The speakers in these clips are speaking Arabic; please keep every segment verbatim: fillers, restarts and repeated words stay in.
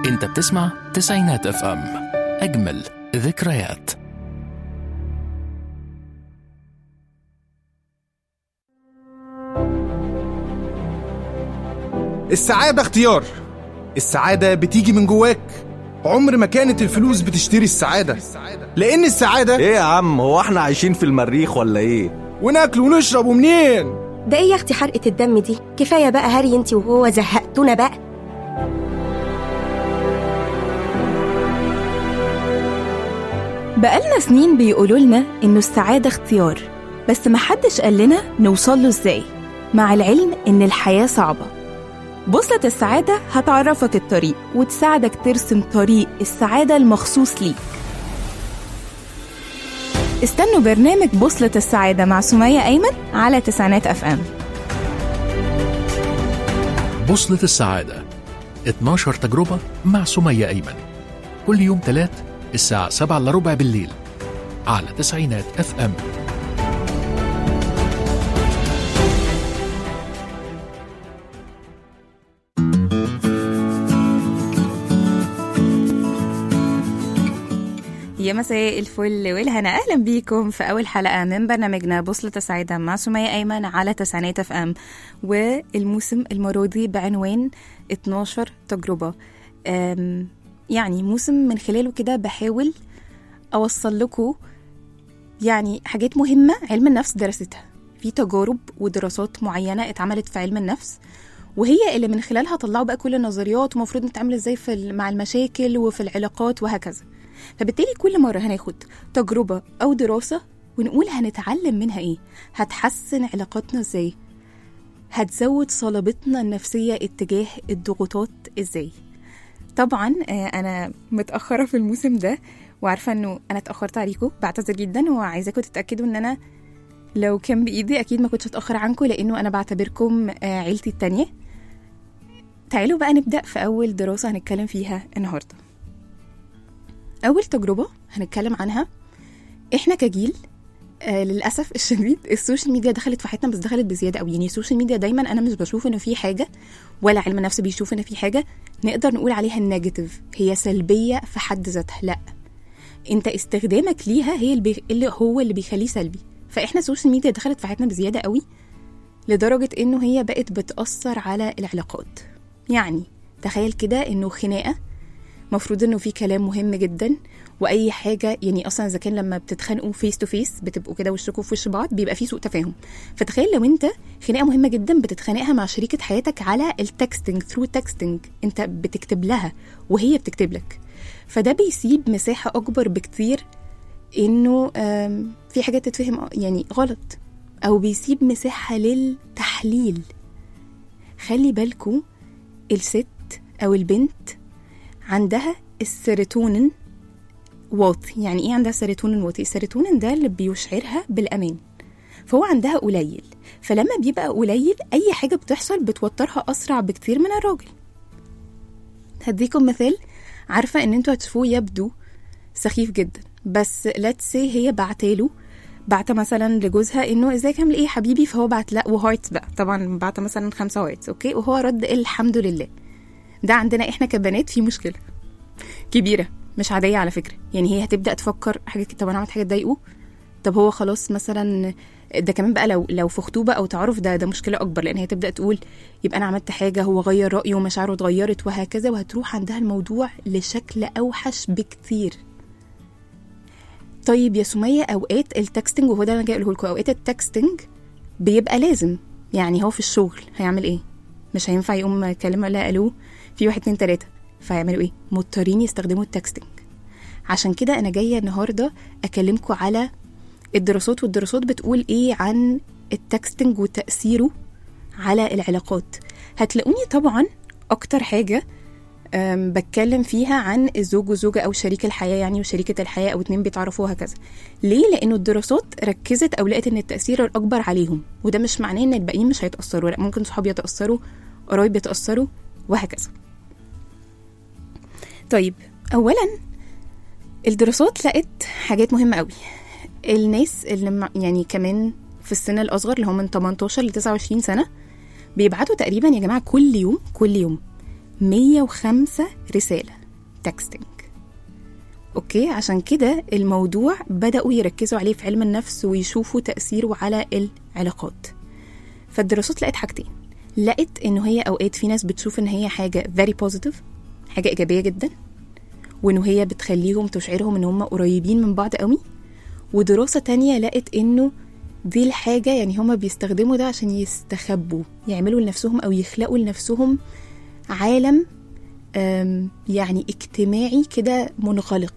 انت بتسمع تسعينات اف ام، اجمل ذكريات. السعادة اختيار. السعادة بتيجي من جواك. عمر ما كانت الفلوس بتشتري السعادة، لأن السعادة ايه يا عم، هو احنا عايشين في المريخ ولا ايه؟ وناكل ونشرب ومنين؟ ده ايه يا اختي حرقة الدم دي؟ كفاية بقى هري انتي وهو، زهقتونا بقى. بقالنا سنين بيقولوا لنا إنه السعادة اختيار، بس محدش قال لنا نوصل له إزاي، مع العلم إن الحياة صعبة. بوصلة السعادة هتعرفك الطريق وتساعدك ترسم طريق السعادة المخصوص ليك. استنوا برنامج بوصلة السعادة مع سمية أيمن على تسعينات أف أم. بوصلة السعادة، اتناشر تجربة مع سمية أيمن، كل يوم تلات الساعة سبعة إلا ربع بالليل على تسعينات اف ام. يا مساء الفل والهنا، أهلا بيكم في أول حلقة من برنامجنا بوصلة السعادة مع سمية أيمن على تسعينات اف ام، والموسم المرودي بعنوان اتناشر تجربة. يعني موسم من خلاله كده بحاول أوصل لكم يعني حاجات مهمة علم النفس درستها، في تجارب ودراسات معينة اتعملت في علم النفس، وهي اللي من خلالها طلعوا بقى كل النظريات ومفروض نتعامل ازاي في مع المشاكل وفي العلاقات وهكذا. فبالتالي كل مرة هناخد تجربة أو دراسة ونقول هنتعلم منها ايه، هتحسن علاقاتنا ازاي، هتزود صلابتنا النفسية اتجاه الضغوطات ازاي. طبعا أنا متأخرة في الموسم ده وعارفة أنه أنا اتأخرت عليكم، بعتذر جدا وعايزاكم تتأكدوا أن أنا لو كان بإيدي أكيد ما كنتش أتأخر عنكم، لأنه أنا بعتبركم عيلتي التانية. تعالوا بقى نبدأ في أول دراسة هنتكلم فيها النهاردة. أول تجربة هنتكلم عنها، إحنا كجيل آه للأسف الشديد السوشيال ميديا دخلت في حياتنا، بس دخلت بزيادة قوي. يعني السوشيال ميديا دايما أنا مش بشوف إنه في حاجة، ولا علم النفس بيشوف إنه في حاجة نقدر نقول عليها النيجاتيف، هي سلبية في حد ذاتها. لا، أنت استخدامك ليها هي اللي, بي... اللي هو اللي بيخليه سلبي. فإحنا السوشيال ميديا دخلت في حياتنا بزيادة قوي لدرجة إنه هي بقت بتأثر على العلاقات. يعني تخيل كده إنه خناقة مفروض إنه في كلام مهم جدا واي حاجه، يعني اصلا اذا كان لما بتتخانقوا فيس تو فيس بتبقوا كده وشكوا في وش بعض بيبقى في سوء تفاهم. فتخيل لو انت خناقه مهمه جدا بتتخانقها مع شريكه حياتك على التكستنج، ثرو تكستنج، انت بتكتب لها وهي بتكتب لك، فده بيسيب مساحه اكبر بكتير انه في حاجات تتفهم يعني غلط، او بيسيب مساحه للتحليل. خلي بالكم الست او البنت عندها السيروتونين واطي. يعني ايه عندها سيروتونين واطي؟ السيروتونين ده اللي بيشعرها بالامان، فهو عندها قليل، فلما بيبقى قليل اي حاجه بتحصل بتوترها اسرع بكتير من الراجل. هديكم مثال، عارفه ان انتوا هتشوفوه يبدو سخيف جدا، بس let's say هي بعتاله بعت مثلا لجوزها انه ازيك عامل ايه حبيبي، فهو بعت لا وهارتس بقى، طبعا بعت مثلا خمسة هارتس، اوكي، وهو رد الحمد لله. ده عندنا احنا كبنات في مشكله كبيره مش عادية على فكرة. يعني هي هتبدأ تفكر حاجة، طب أنا عملت حاجة تضايقه، طب هو خلاص مثلا ده كمان بقى لو لو في خطوبة أو تعارف ده ده مشكلة أكبر، لأن هي تبدأ تقول يبقى أنا عملت حاجة، هو غير رأيه ومشاعره اتغيرت وهكذا، وهتروح عندها الموضوع لشكل أوحش بكتير. طيب يا سمية، أوقات التكستنج، وهو ده أنا جاي أقوله لكم، أوقات التكستنج بيبقى لازم، يعني هو في الشغل هيعمل إيه؟ مش هينفع يقوم كلمة لا ألو في واحد اتنين تلاتة، فيعملوا ايه؟ مضطرين يستخدموا التكستنج. عشان كده انا جايه النهارده اكلمكم على الدراسات، والدراسات بتقول ايه عن التكستنج وتاثيره على العلاقات. هتلاقوني طبعا اكتر حاجه بتكلم فيها عن الزوج والزوجه او شريك الحياه، يعني وشريكه الحياه او اتنين بيتعرفوا هكذا. ليه؟ لانه الدراسات ركزت او لقت ان التاثير الاكبر عليهم، وده مش معناه ان الباقيين مش هيتاثروا، لا، ممكن صحاب يتاثروا، قرايب يتاثروا وهكذا. طيب اولا الدراسات لقت حاجات مهمه قوي. الناس اللي يعني كمان في السن الاصغر اللي هم من تمنتاشر ل تسعة وعشرين سنه بيبعتوا تقريبا يا جماعه كل يوم كل يوم مية وخمسة رسالة تكستنج. أوكي، عشان كده الموضوع بدأوا يركزوا عليه في علم النفس ويشوفوا تأثيره على العلاقات. فالدراسات لقت حاجتين، لقت إنه هي أوقات في ناس بتشوف إن هي حاجة very positive، حاجة إيجابية جدا، وإنه هي بتخليهم تشعرهم إن هم قريبين من بعض قوي. ودراسة تانية لقت إنه دي الحاجة يعني هم بيستخدموا ده عشان يستخبوا، يعملوا لنفسهم أو يخلقوا لنفسهم عالم يعني اجتماعي كده منغلق.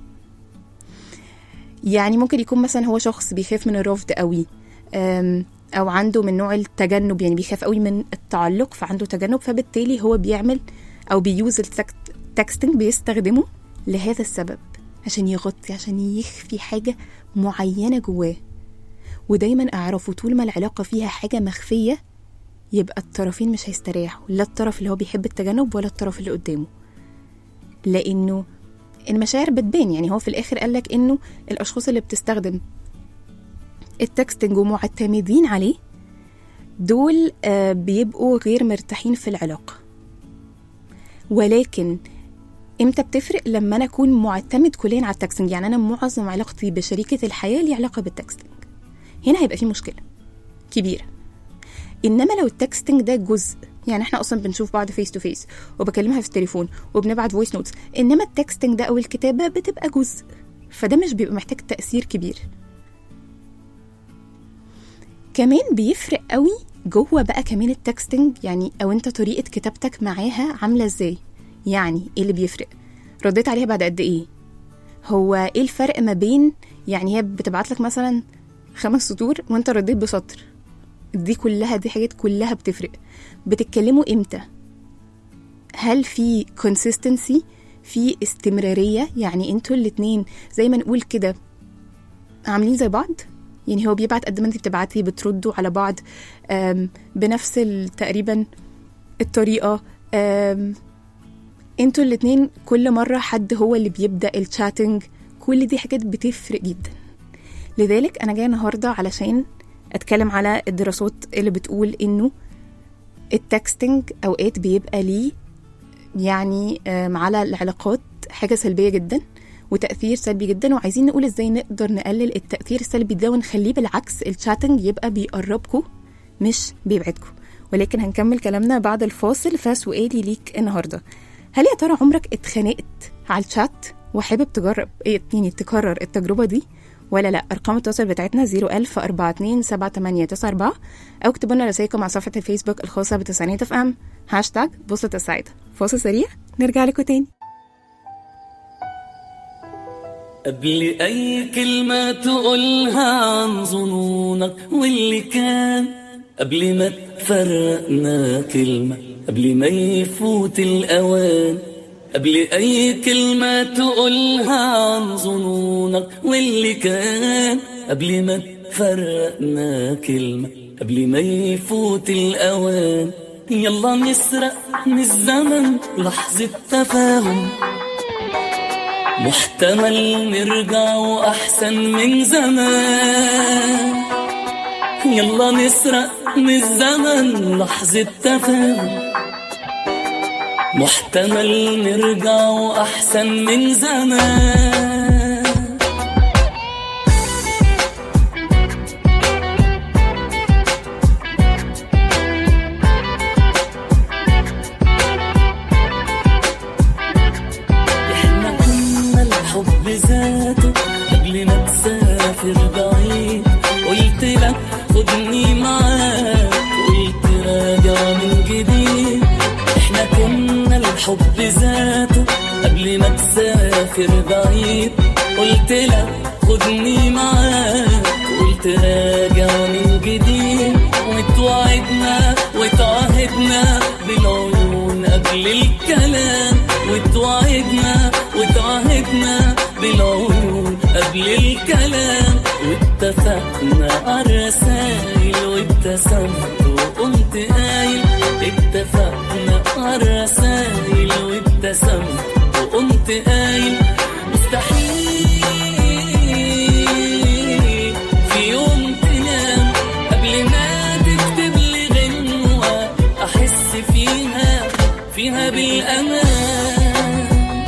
يعني ممكن يكون مثلا هو شخص بيخاف من الرفض قوي، أو عنده من نوع التجنب، يعني بيخاف قوي من التعلق فعنده تجنب، فبالتالي هو بيعمل أو بيوز التكستنج، بيستخدمه لهذا السبب، عشان يغطي، عشان يخفي حاجة معينة جواه. ودايما أعرفوا طول ما العلاقة فيها حاجة مخفية يبقى الطرفين مش هيستريحوا، لا الطرف اللي هو بيحب التجنب ولا الطرف اللي قدامه، لأنه المشاعر بتبان. يعني هو في الآخر قالك إنه الأشخاص اللي بتستخدم التكستنج ومعتمدين عليه دول آه بيبقوا غير مرتاحين في العلاقة. ولكن امتى بتفرق؟ لما أنا أكون معتمد كليا على التكستنج، يعني أنا معظم علاقتي بشريكة الحياة لي علاقة بالتكستنج، هنا هيبقى في مشكلة كبيرة. إنما لو التكستنج ده جزء، يعني احنا أصلا بنشوف بعض فيس تو فيس وبكلمها في التليفون وبنبعت فويس نوتس، إنما التكستنج ده أو الكتابة بتبقى جزء، فده مش بيبقى محتاج تأثير كبير. كمان بيفرق قوي جوه بقى كمان التكستنج، يعني أو أنت طريقة كتابتك معاها عاملة إزاي. يعني إيه اللي بيفرق؟ رديت عليها بعد قد إيه؟ هو إيه الفرق ما بين يعني هي بتبعت لك مثلا خمس سطور وأنت رديت بسطر؟ دي كلها دي حاجات كلها بتفرق. بتتكلموا إمتى؟ هل في consistency، في استمرارية؟ يعني أنتوا الاتنين زي ما نقول كده عاملين زي بعض، يعني هو بيبعت قد ما انت بتبعتي، بتردوا على بعض بنفس تقريبا الطريقة. انتوا الاتنين كل مرة حد هو اللي بيبدأ الشاتنج، كل دي حاجات بتفرق جدا. لذلك أنا جاي النهاردة علشان أتكلم على الدراسات اللي بتقول إنه التكستنج أوقات بيبقى ليه يعني على العلاقات حاجة سلبية جدا وتأثير سلبي جدا، وعايزين نقول إزاي نقدر نقلل التأثير السلبي ده ونخليه بالعكس الشاتنج يبقى بيقربكم مش بيبعدكم. ولكن هنكمل كلامنا بعد الفاصل. فسؤالي ليك النهاردة، هل يا ترى عمرك اتخانقت على الشات وحابب تجرب يعني تكرر التجربة دي ولا لا؟ أرقام التواصل بتاعتنا زيرو ألف أربعة اتنين سبعة تمانية تسعة أربعة، أو اكتبوا لنا رسائلكم على صفحة الفيسبوك الخاصة بتسعينات اف ام هاشتاج بوصلة السعيدة. فاصل سريع نرجع لكم تاني. قبل أي كلمة تقولها عن ظنونك واللي كان، قبل ما تفرقنا كلمة، قبل ما يفوت الأوان، قبل أي كلمة تقولها عن ظنونك واللي كان، قبل ما تفرقنا كلمة، قبل ما يفوت الأوان. يلا نسرق من الزمن لحظة تفاهم، محتمل نرجع وأحسن من زمان. يلا نسرق من الزمن لحظة تفاهم، محتمل نرجع وأحسن من زمان. إحنا كنا الحب ذاته قبل ما تسافر بعيد، قلت لك خدني معاك، قلت راجع من جديد. إحنا كنا الحب ذاته قبل ما تسافر بعيد، قلت لك خدني معاك، قلت راجع من جديد. وتوعدنا وتعهدنا بالعيون قبل الكلام، وتوعدنا وتعهدنا بالعيون قبل الكلام. واتفقنا عالرسايل وابتسمت وقمت قايل، اتفقنا عالرسايل وابتسمت وقمت قايل. مستحيل في يوم تنام قبل ما تكتب لي غنوة أحس فيها فيها بي الأمان.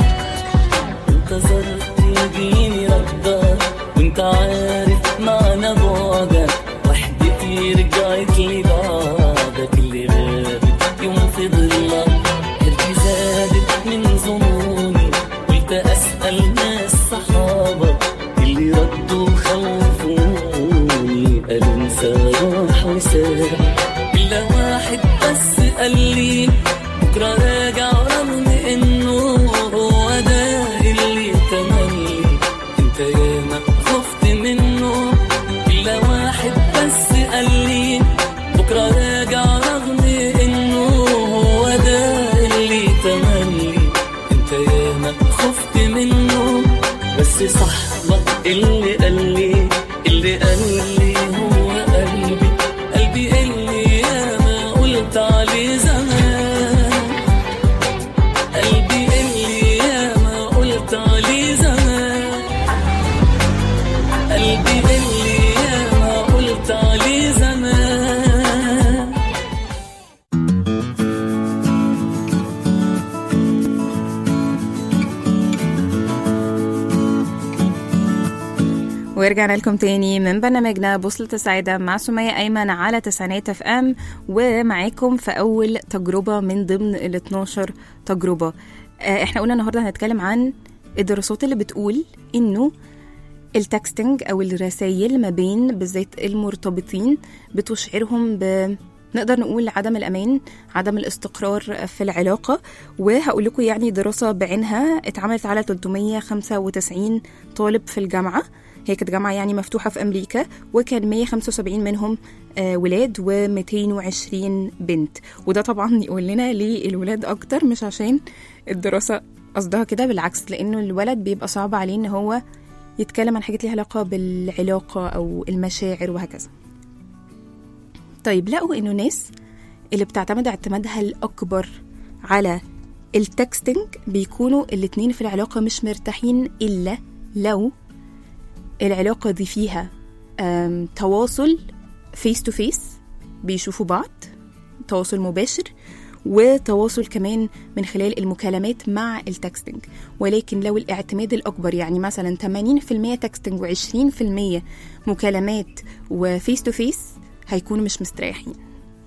انتظرت يجيني ردك وانت عارف معنى بعدك، وحدتي رجعت لي بعدك، اللي غابت يوم في ضلك هرتي زادت من ظنوني. قلت أسأل ناس صحابك اللي ردوا خوفوني، قالوا انسى راح وساب. إلا واحد بس قال لي بكرة راجع، رغم إنه هو ده اللي تملي انت ياما خفت منه. إلا واحد بس قال لي بكرة راجع، رغم إنه هو ده اللي تملي انت ياما خفت منه. بس صاحبك اللي قال لي اللي قال لي هو قلبي، قلبي اللي ياما قلت عليه زمان، قلبي اللي ياما قلت عليه زمان، قلبي اللي ياما قلت عليه زمان. ورجعنا لكم تاني من برنامجنا بوصلة السعادة مع سمية أيمن على تسعينات اف ام، ومعاكم في أول تجربة من ضمن ال اتناشر تجربة. آه احنا قلنا النهاردة هنتكلم عن الدراسات اللي بتقول إنه التكستنج أو الرسائل ما بين بالذات المرتبطين بتشعرهم ب نقدر نقول عدم الأمان، عدم الاستقرار في العلاقة. وهقول لكم يعني دراسة بعينها اتعملت على ثلاثمية وخمسة وتسعين طالب في الجامعة، هي كانت جامعة يعني مفتوحة في أمريكا، وكان مية وخمسة وسبعين منهم آه ولاد ومئتين وعشرين بنت. وده طبعا يقول لنا ليه الولاد أكتر، مش عشان الدراسة قصدها كده، بالعكس، لأنه الولد بيبقى صعب عليه إن هو يتكلم عن حاجات ليها علاقة بالعلاقة أو المشاعر وهكذا. طيب لقوا إنه ناس اللي بتعتمد اعتمادها الأكبر على التكستنج بيكونوا الاتنين في العلاقة مش مرتاحين إلا لو العلاقة دي فيها تواصل فيس تو فيس، بيشوفوا بعض، تواصل مباشر، وتواصل كمان من خلال المكالمات مع التكستنج. ولكن لو الاعتماد الأكبر يعني مثلا ثمانين بالمية تكستنج وعشرين بالمية مكالمات وفيس تو فيس، هيكونوا مش مستريحين.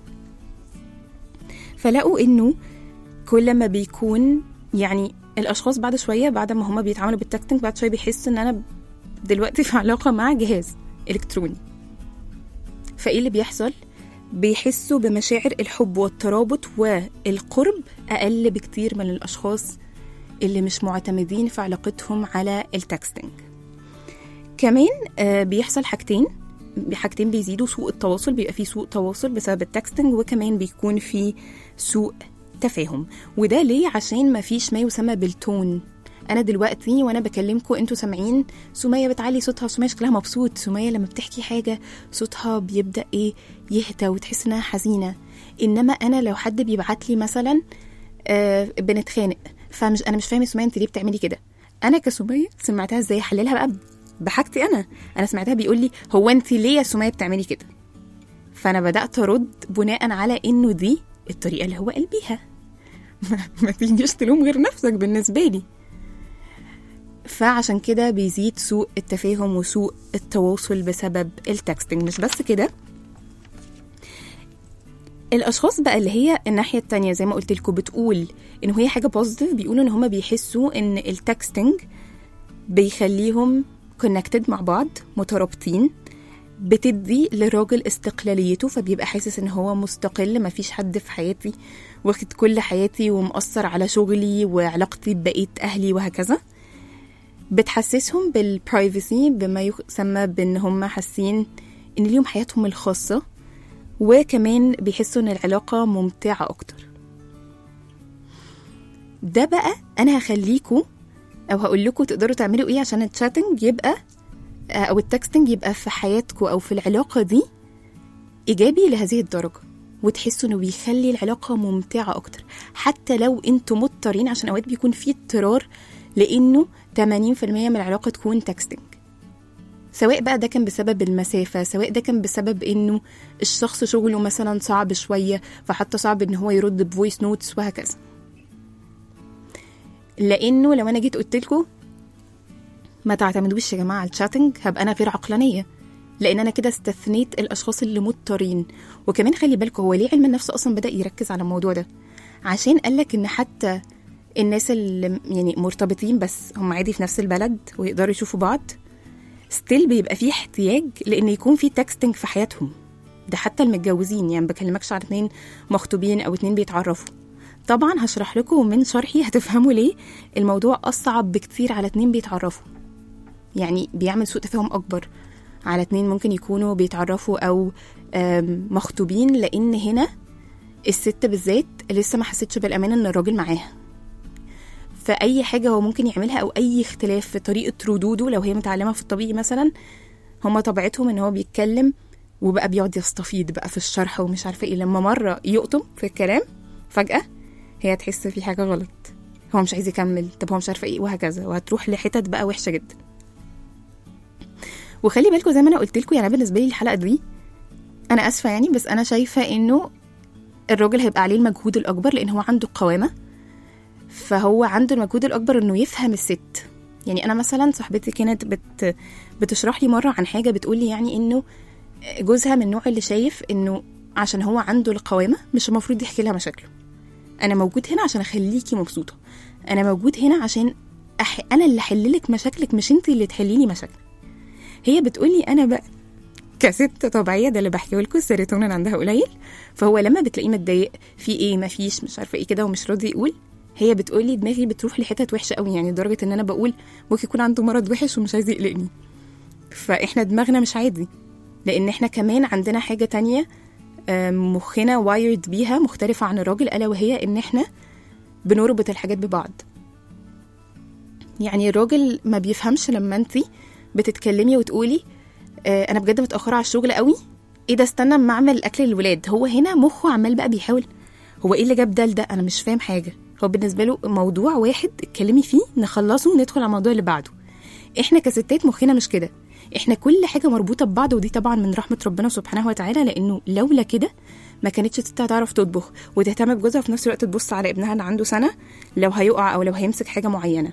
فلقوا إنه كل ما بيكون يعني الأشخاص بعد شوية بعد ما هما بيتعاملوا بالتكستنج، بعد شوية بيحسوا إن أنا دلوقتي في علاقة مع جهاز إلكتروني. فإيه اللي بيحصل؟ بيحسوا بمشاعر الحب والترابط والقرب أقل بكتير من الأشخاص اللي مش معتمدين في علاقتهم على التكستنج. كمان آه بيحصل حاجتين حاجتين بيزيدوا سوء التواصل، بيبقى فيه سوء تواصل بسبب التكستنج، وكمان بيكون فيه سوء تفاهم. وده ليه؟ عشان ما فيش ما يسمى بالتون. انا دلوقتي وانا بكلمكم انتوا سامعين سمية بتعلي صوتها، سمية شكلها مبسوط، سمية لما بتحكي حاجة صوتها بيبدأ ايه يهدى وتحس انها حزينة. انما انا لو حد بيبعت لي مثلا آه بنتخانق، فمش انا مش فاهمه سمية انت ليه بتعملي كده، انا كسمية سمعتها ازاي احللها بقى بحاجتي انا انا سمعتها بيقول لي هو انت ليه يا سمية بتعملي كده، فانا بدأت ارد بناء على انه دي الطريقة اللي هو قال بيها. ما تيجيش تلوم غير نفسك بالنسبة لي. فعشان كده بيزيد سوء التفاهم وسوء التواصل بسبب التكستنج. مش بس كده، الأشخاص بقى اللي هي الناحية التانية زي ما قلت لكم بتقول إنه هي حاجة بوزيتيف، بيقولوا إن هما بيحسوا إن التكستنج بيخليهم كونكتد مع بعض، مترابطين، بتدي للراجل استقلاليته، فبيبقى حاسس إن هو مستقل، مفيش حد في حياتي واخد كل حياتي ومؤثر على شغلي وعلاقتي ببقية أهلي وهكذا. بتحسسهم بالبرايفسي، بما يسمى بان هم حاسين ان ليهم حياتهم الخاصة، وكمان بيحسوا ان العلاقة ممتعة اكتر. ده بقى انا هخليكم او هقول لكم تقدروا تعملوا ايه عشان التشاتنج يبقى او التكستنج يبقى في حياتكم او في العلاقة دي ايجابي لهذه الدرجة، وتحسوا انه بيخلي العلاقة ممتعة اكتر، حتى لو انتم مضطرين، عشان اوقات بيكون في اضطرار لانه ثمانين بالمية من العلاقة تكون تكستنج، سواء بقى ده كان بسبب المسافة، سواء ده كان بسبب انه الشخص شغله مثلا صعب شوية فحتى صعب ان هو يرد بفويس نوتس وهكذا. لانه لو انا جيت قلت لكم ما تعتمدوش يا جماعه على الشاتنج هبقى انا غير عقلانيه، لان انا كده استثنيت الاشخاص اللي مضطرين. وكمان خلي بالكم هو ليه علم النفس اصلا بدا يركز على الموضوع ده؟ عشان قالك ان حتى الناس اللي يعني مرتبطين بس هم عادي في نفس البلد ويقدروا يشوفوا بعض، ستيل بيبقى فيه احتياج لان يكون فيه تكستنج في حياتهم. ده حتى المتجوزين، يعني بكلمكش على اتنين مخطوبين او اتنين بيتعرفوا. طبعا هشرح لكم ومن شرحي هتفهموا ليه الموضوع اصعب بكتير على اتنين بيتعرفوا، يعني بيعمل سوء تفاهم اكبر على اتنين ممكن يكونوا بيتعرفوا او مخطوبين، لان هنا الست بالذات لسه ما حسيتش بالامان ان الراجل معاها. فاي حاجه هو ممكن يعملها او اي اختلاف في طريقه ردوده لو هي متعلمه في الطبيعي مثلا، هما طبيعتهم ان هو بيتكلم وبقى بيقعد يستفيض بقى في الشرح ومش عارفه ايه. لما مره يقطم في الكلام فجاه هي تحس في حاجه غلط، هو مش عايز يكمل، طب هو مش عارفه ايه، وهكذا، وهتروح لحتت بقى وحشه جدا. وخلي بالكم زي ما انا قلت لكم، يعني بالنسبه لي الحلقه دي انا اسفه يعني، بس انا شايفه انه الراجل هيبقى عليه المجهود الاكبر لان هو عنده قوامه، فهو عنده المجهود الاكبر انه يفهم الست. يعني انا مثلا صاحبتي كانت بت بتشرح لي مره عن حاجه، بتقول لي يعني انه جوزها من النوع اللي شايف انه عشان هو عنده القوامه مش المفروض يحكي لها مشاكله. انا موجود هنا عشان اخليكي مبسوطه، انا موجود هنا عشان أح... انا اللي احللك مشاكلك مش انت اللي تحليني مشاكلك. هي بتقولي انا بقى كست طبيعيه، ده اللي بحكيه لكم، السيروتونين عندها قليل، فهو لما بتلاقيه متضايق في ايه ما فيش مش عارفه ايه كده ومش راضي يقول، هي بتقولي دماغي بتروح لحتت وحشه قوي، يعني لدرجه ان انا بقول ممكن يكون عنده مرض وحش ومش عايز يقلقني. فاحنا دماغنا مش عادي، لان احنا كمان عندنا حاجه تانية مخنا وايرد بيها مختلفه عن الراجل، الا وهي ان احنا بنربط الحاجات ببعض. يعني الراجل ما بيفهمش لما انتي بتتكلمي وتقولي اه انا بجد متاخره على الشغل قوي، ايه ده استنى اما اعمل اكل للولاد. هو هنا مخه عمال بقى بيحاول هو ايه اللي جاب ده لده، انا مش فاهم حاجه. هو بالنسبه له موضوع واحد اتكلمي فيه نخلصه وندخل على الموضوع اللي بعده. احنا كستات مخنا مش كده، احنا كل حاجه مربوطه ببعض، ودي طبعا من رحمه ربنا سبحانه وتعالى، لانه لولا كده ما كانتش ست تعرف تطبخ وتهتم بجوزها وفي نفس الوقت تبص على ابنها اللي عنده سنه لو هيقع او لو هيمسك حاجه معينه.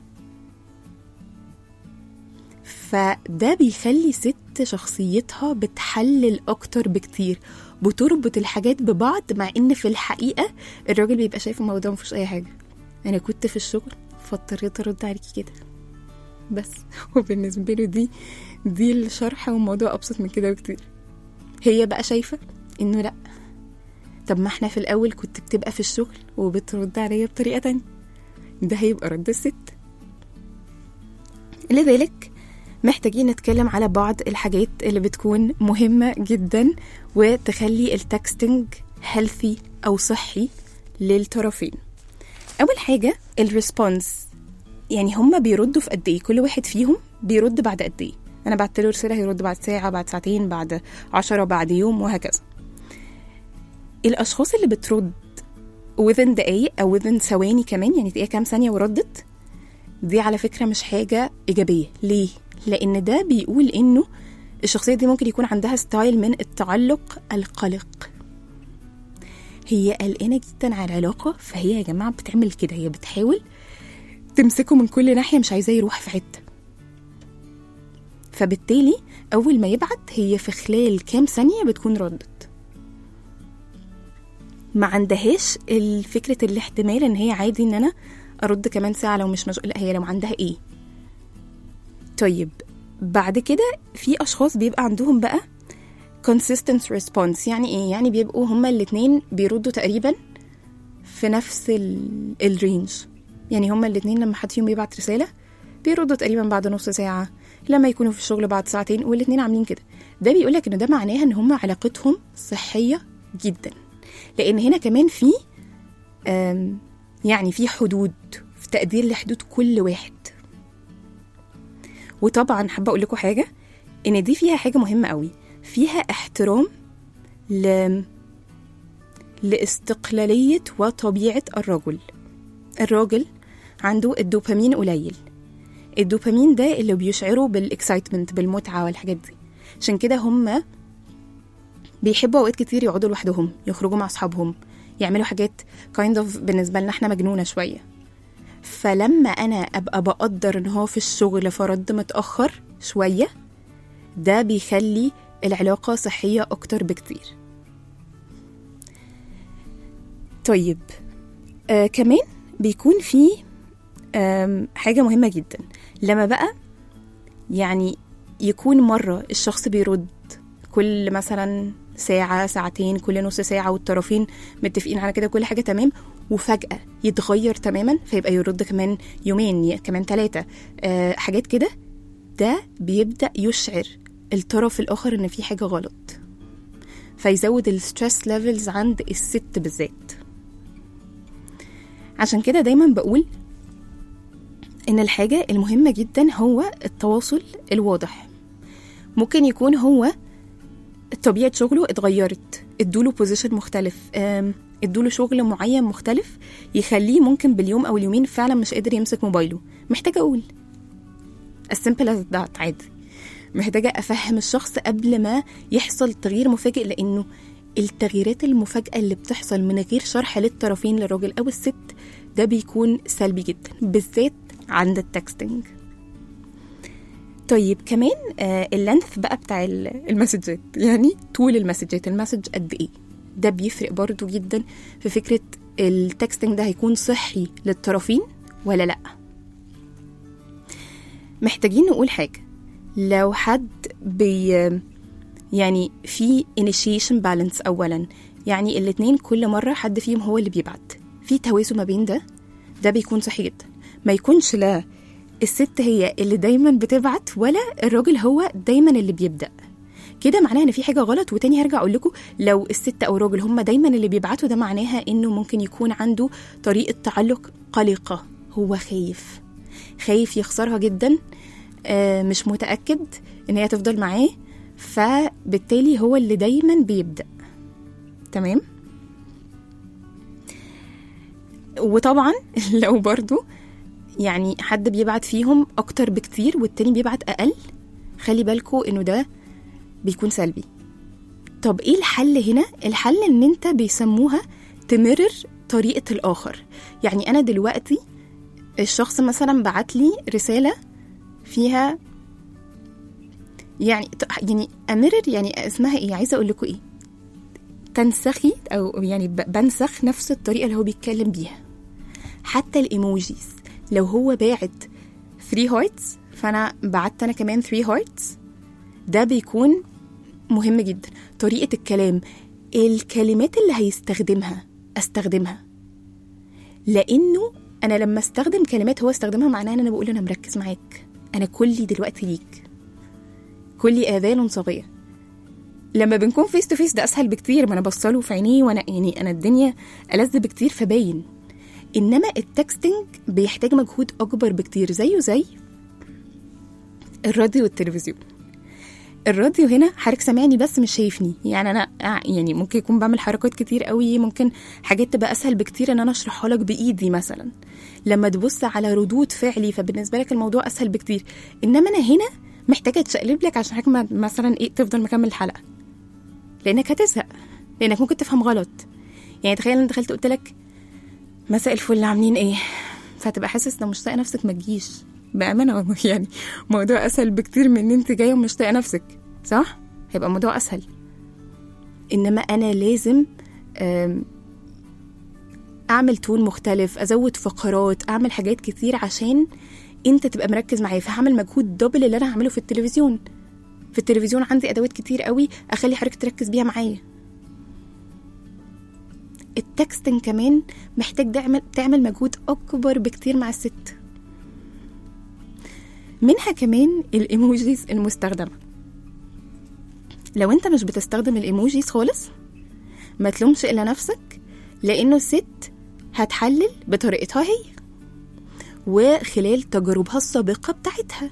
فده بيخلي ست شخصيتها بتحلل اكتر بكتير، بتربط الحاجات ببعض، مع ان في الحقيقه الراجل بيبقى شايف الموضوع مفيش اي حاجه، انا كنت في الشغل فاضطريت ارد عليكي كده بس. وبالنسبه له دي دي الشرح، والموضوع ابسط من كده بكتير. هي بقى شايفه انه لا، طب ما احنا في الاول كنت بتبقى في الشغل وبترد عليا بطريقه تانية، ده هيبقى رد الست. لذلك محتاجين نتكلم على بعض الحاجات اللي بتكون مهمة جدا وتخلي التكستنج healthy أو صحي للطرفين. أول حاجة الريسبونس، يعني هما بيردوا في قد ايه، كل واحد فيهم بيرد بعد قد ايه. أنا بعت له رسالة هيرد بعد ساعة، بعد ساعتين، بعد عشرة، بعد يوم، وهكذا. الأشخاص اللي بترد within دقايق أو within ثواني كمان، يعني تلاقيها كام ثانية وردت، دي على فكرة مش حاجة إيجابية. ليه؟ لأن ده بيقول إنه الشخصية دي ممكن يكون عندها ستايل من التعلق القلق، هي قلقانة جدا على العلاقة، فهي يا جماعة بتعمل كده، هي بتحاول تمسكه من كل ناحية، مش عايزاه يروح في حتة. فبالتالي أول ما يبعت هي في خلال كام ثانية بتكون ردت، ما عندهاش الفكرة الاحتمال إن هي عادي إن أنا أرد كمان ساعة لو مش مشغولة، هي لو عندها إيه. طيب بعد كده في أشخاص بيبقى عندهم بقى consistent response. يعني إيه؟ يعني بيبقوا هما الاتنين بيردوا تقريبا في نفس الرينج، يعني هما الاتنين لما حد فيهم بيبعت رسالة بيردوا تقريبا بعد نص ساعة، لما يكونوا في الشغل بعد ساعتين، والاتنين عاملين كده. ده بيقولك إنه ده معناها إن هما علاقتهم صحية جدا، لأن هنا كمان في يعني في حدود، في تقدير لحدود كل واحد. وطبعا حابة أقول لكم حاجة، إن دي فيها حاجة مهمة قوي، فيها احترام ل... لاستقلالية وطبيعة الرجل. الراجل عنده الدوبامين قليل، الدوبامين ده اللي بيشعره بالاكسايتمنت، بالمتعة والحاجات دي. عشان كده هم بيحبوا أوقات كتير يقعدوا لوحدهم، يخرجوا مع أصحابهم، يعملوا حاجات kind of بالنسبة لنا احنا مجنونة شوية. فلما أنا أبقى بقدر إن هو في الشغل فرد متأخر شوية، ده بيخلي العلاقة صحية أكتر بكتير. طيب آه كمان بيكون في آه حاجة مهمة جدا، لما بقى يعني يكون مرة الشخص بيرد كل مثلا ساعة ساعتين، كل نص ساعة، والطرفين متفقين على كده كل حاجة تمام، وفجأة يتغير تماما فيبقى يرد كمان يومين كمان ثلاثة أه حاجات كده، ده بيبدأ يشعر الطرف الآخر إن في حاجة غلط، فيزود الستريس ليفلز عند الست بالذات. عشان كده دايما بقول إن الحاجة المهمة جدا هو التواصل الواضح. ممكن يكون هو طبيعة شغله اتغيرت، ادوله بوزيشن مختلف، ادوله شغل معين مختلف يخليه ممكن باليوم أو اليومين فعلا مش قادر يمسك موبايله. محتاجة أقول as simple as that عادي، محتاجة أفهم الشخص قبل ما يحصل تغيير مفاجئ، لأنه التغييرات المفاجئة اللي بتحصل من غير شرح للطرفين للراجل أو الست ده بيكون سلبي جدا، بالذات عند التكستنج. طيب كمان آه اللينث بقى بتاع المسجات، يعني طول المسجات، المسج قد ايه، ده بيفرق برضو جدا في فكرة التكستنج ده هيكون صحي للطرفين ولا لا. محتاجين نقول حاجة، لو حد بي يعني في initiation balance أولا، يعني الاتنين كل مرة حد فيهم هو اللي بيبعت، في توازن ما بين ده، ده بيكون صحي جدا. ما يكونش لا الست هي اللي دايما بتبعت ولا الراجل هو دايما اللي بيبدأ، كده معناها ان في حاجة غلط. وتاني هرجع اقول لكم، لو الست او الراجل هم دايما اللي بيبعتوا، ده معناها انه ممكن يكون عنده طريقة تعلق قلقة، هو خايف خايف يخسرها جدا، آه مش متأكد ان هي تفضل معاه، فبالتالي هو اللي دايما بيبدأ. تمام. وطبعا لو برضو يعني حد بيبعت فيهم أكتر بكتير والتاني بيبعت أقل، خلي بالكو إنه ده بيكون سلبي. طب إيه الحل هنا؟ الحل إن أنت بيسموها تمرر طريقة الآخر. يعني أنا دلوقتي الشخص مثلا بعت لي رسالة فيها يعني يعني أمرر، يعني اسمها إيه؟ عايزة أقول لكم إيه؟ تنسخي، أو يعني بنسخ نفس الطريقة اللي هو بيتكلم بيها. حتى الإيموجيز، لو هو باعت three hearts فأنا بعت أنا كمان three hearts، ده بيكون مهم جدا. طريقة الكلام، الكلمات اللي هيستخدمها أستخدمها، لأنه أنا لما استخدم كلمات هو استخدمها معناه أن أنا بقول أنا مركز معاك، أنا كلي دلوقتي ليك، كلي آذان صغيرة. لما بنكون فيس تو فيس ده أسهل بكتير، ما أنا بصله في عينيه وأنا يعني أنا الدنيا ألذ بكتير فباين. إنما التكستنج بيحتاج مجهود أكبر بكتير، زيه زي الراديو والتلفزيون. الراديو هنا حضرتك سامعني بس مش شايفني، يعني أنا يعني ممكن يكون بعمل حركات كتير قوي، ممكن حاجات تبقى أسهل بكتير إن أنا أشرحها لك بإيدي مثلا، لما تبص على ردود فعلي فبالنسبة لك الموضوع أسهل بكتير. إنما أنا هنا محتاجة تشقلب لك عشان حضرتك مثلا إيه تفضل مكمل الحلقة، لأنك هتزهق، لأنك ممكن تفهم غلط. يعني تخيل أنا دخلت قلت لك مساء الفل عاملين ايه، فتبقى حاسس لو مش طايقه نفسك ما تجيش، بامانه والله. يعني موضوع اسهل بكتير من ان انت جايه ومش طايقه نفسك، صح؟ هيبقى موضوع اسهل. انما انا لازم اعمل تون مختلف، ازود فقرات، اعمل حاجات كتير عشان انت تبقى مركز معايا، فهعمل مجهود دبل اللي انا هعمله في التلفزيون. في التلفزيون عندي ادوات كتير قوي اخلي حضرتك تركز بيها معايا. التكستنج كمان محتاج تعمل تعمل مجهود أكبر بكتير مع الست. منها كمان الإيموجيز المستخدمة. لو أنت مش بتستخدم الإيموجيز خالص ما تلومش إلا نفسك، لأنه الست هتحلل بطريقتها هي وخلال تجاربها السابقة بتاعتها.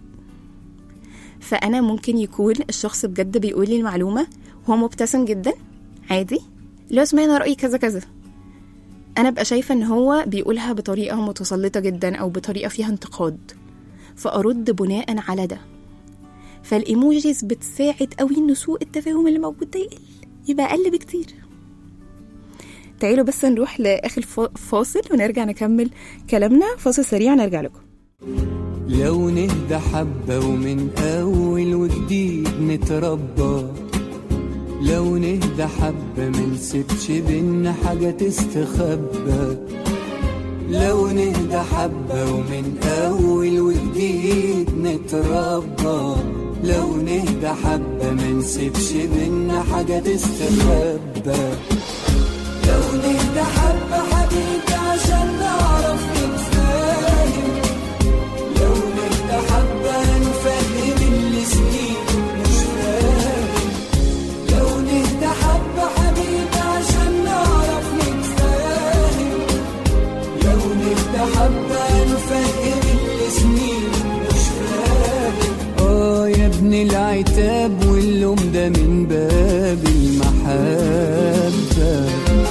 فأنا ممكن يكون الشخص بجد بيقول لي المعلومة وهو مبتسم جدا عادي، لو سمعنا رأيي كذا كذا، أنا بقى شايفة إن هو بيقولها بطريقة متسلطة جدا أو بطريقة فيها انتقاد، فأرد بناء على ده. فالإيموجيز بتساعد قوي إن سوء التفاهم اللي موجود ده يقل، يبقى أقل بكتير. تعالوا بس نروح لاخر فاصل ونرجع نكمل كلامنا. فاصل سريع نرجع لكم. لو نهدى حبة ومن أول وجديد نتربى، لو نهدى حبة منسيبش بينا حاجة تستخبى، لو نهدى حبة ومن أول وجديد نتربى، لو نهدى حبة منسيبش بينا حاجة تستخبى، لو نهدى حبة حبيبي عشان نعرف نتفاهم، لو نهدى حبة نفهم اللي سنين مش فاهم، لو نهدى حبة حبيبي عشان نعرف نتفاهم، لو نهدى حبة نفهم اللي سنين مش فاهم. اه يا ابن العتاب واللوم ده من باب المحبة.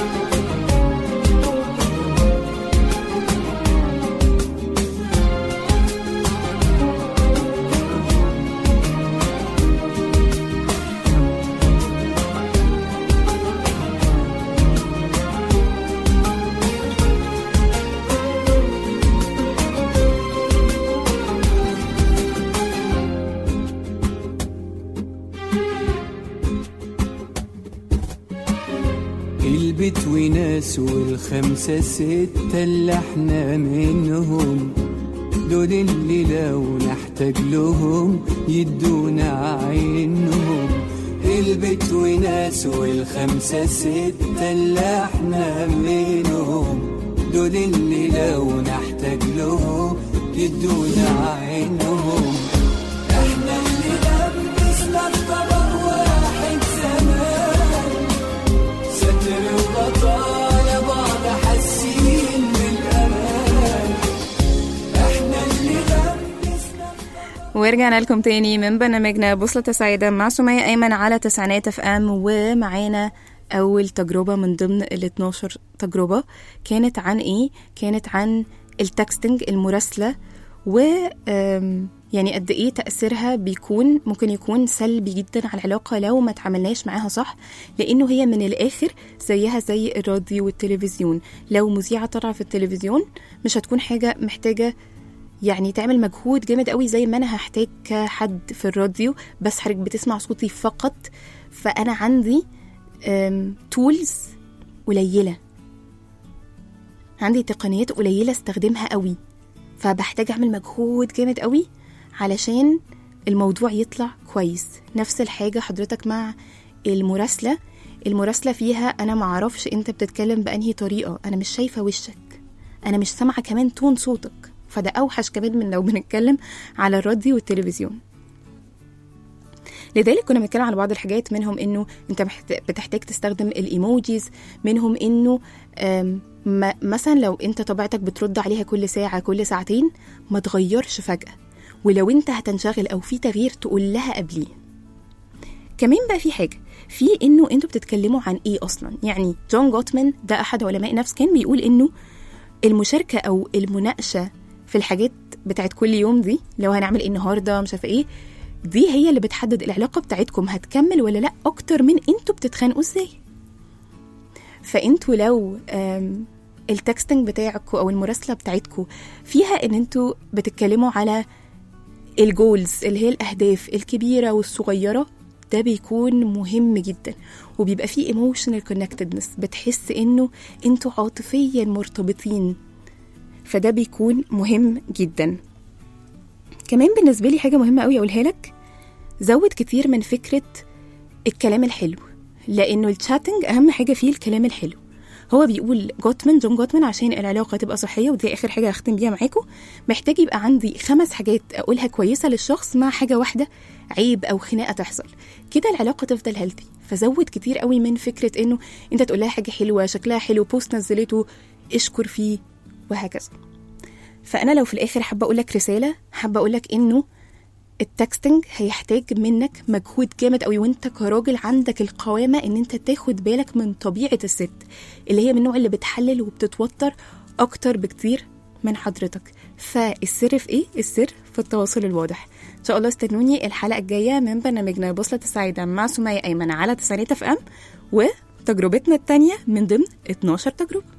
البيت وناس والخمسة ستة اللي احنا منهم، دول اللي لو نحتاج لهم يدونا عينهم. البيت وناس والخمسة ستة اللي احنا منهم، دول اللي لو نحتاج لهم يدونا عينهم. احنا اللي لبسنا الطبق واحد زمان، ستر وغطايا بعض حاسين بالامان، احنا اللي لبسنا. ورجعنا لكم تاني من برنامجنا بوصلة سعيدة مع سمية أيمن على تسعينات اف ام. ومعانا أول تجربة من ضمن ال اتناشر تجربة كانت عن إيه؟ كانت عن التكستنج، المراسلة، و يعني قد إيه تأثيرها بيكون ممكن يكون سلبي جدا على العلاقة لو ما تعملناش معاها صح، لأنه هي من الآخر زيها زي الراديو والتلفزيون. لو مذيعة طلع في التلفزيون مش هتكون حاجة محتاجة يعني تعمل مجهود جامد قوي زي ما أنا هحتاج حد في الراديو، بس حضرتك بتسمع صوتي فقط، فأنا عندي تولز قليلة، عندي تقنيات قليلة استخدمها قوي، فبحتاج أعمل مجهود جامد قوي علشان الموضوع يطلع كويس. نفس الحاجة حضرتك مع المراسلة. المراسلة فيها أنا معرفش أنت بتتكلم بأنهي طريقة، أنا مش شايفة وشك، أنا مش سامعة كمان تون صوتك، فده أوحش كمان من لو بنتكلم على الراديو والتلفزيون. لذلك كنا بنتكلم على بعض الحاجات، منهم إنه أنت بتحتاج تستخدم الإيموجيز، منهم إنه مثلا لو أنت طبيعتك بترد عليها كل ساعة كل ساعتين ما تغيرش فجأة، ولو أنت هتنشغل أو في تغيير تقول لها قبليه. كمان بقى في حاجة في إنه أنتوا بتتكلموا عن إيه أصلا. يعني جون جوتمان ده أحد علماء نفس كان بيقول إنه المشاركة أو المناقشة في الحاجات بتاعت كل يوم دي، لو هنعمل إيه النهاردة مش عارفة إيه، دي هي اللي بتحدد العلاقة بتاعتكم هتكمل ولا لأ، أكتر من أنتوا بتتخانقوا إزاي. فأنتوا لو التكستنج بتاعكم أو المراسلة بتاعتكم فيها إن أنتوا بتتكلموا على الجولز اللي هي الأهداف الكبيرة والصغيرة، ده بيكون مهم جدا، وبيبقى فيه emotional connectedness، بتحس إنه أنتوا عاطفيا مرتبطين، فده بيكون مهم جدا. كمان بالنسبة لي حاجة مهمة قوي أقولها لك، زود كتير من فكرة الكلام الحلو، لأنه الشاتنج أهم حاجة فيه الكلام الحلو. هو بيقول جوتمان جون جوتمان عشان العلاقة تبقى صحية، ودي آخر حاجة هختم بيها معاكم، محتاج يبقى عندي خمس حاجات أقولها كويسة للشخص مع حاجة واحدة عيب أو خناقة تحصل، كده العلاقة تفضل هيلثي. فزود كتير قوي من فكرة إنه أنت تقول لها حاجة حلوة، شكلها حلو، بوست نزلته اشكر فيه، وهكذا. فأنا لو في الآخر حابة أقولك رسالة، حابة أقولك إنه التكستنج هيحتاج منك مجهود جامد قوي، وانت كراجل عندك القوامة ان انت تاخد بالك من طبيعة الست اللي هي من النوع اللي بتحلل وبتتوتر اكتر بكتير من حضرتك. فالسر في ايه؟ السر في التواصل الواضح. ان شاء الله استنوني الحلقة الجاية من برنامجنا بوصلة السعيدة مع سمية أيمن على تسعينات اف ام، و تجربتنا التانية من ضمن اتناشر تجربة.